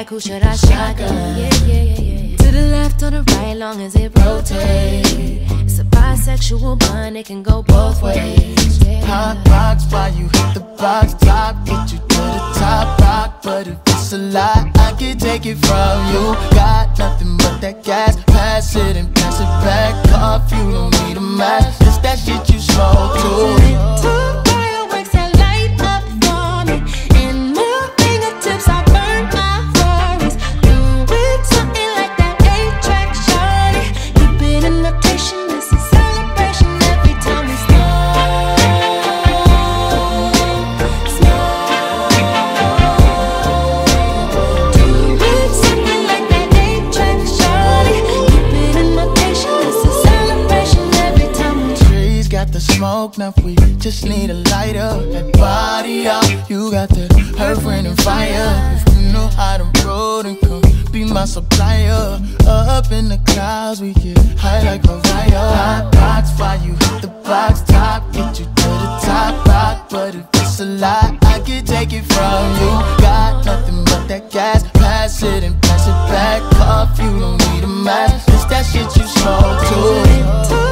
like who should I shotgun? Yeah. To the left or the right, long as it rotates. It's a bisexual bond, it can go both ways. Hot box, why you hit the box top? Get you to the top rock, but if it's a lie, I can take it from you. Got nothing but that gas, pass it and pass it back off. You don't need a match, it's that shit you smoke too. Now we just need a lighter, that body up. You got that earth, wind, and fire. If you know how to roll, then come be my supplier. Up in the clouds, we get high like Mariah. Hot box, why you hit the box top? Get you to the top rock, but if it's a lie, I can take it from you. Got nothing but that gas, pass it and pass it back off. You don't need a match, it's that shit you smoke too.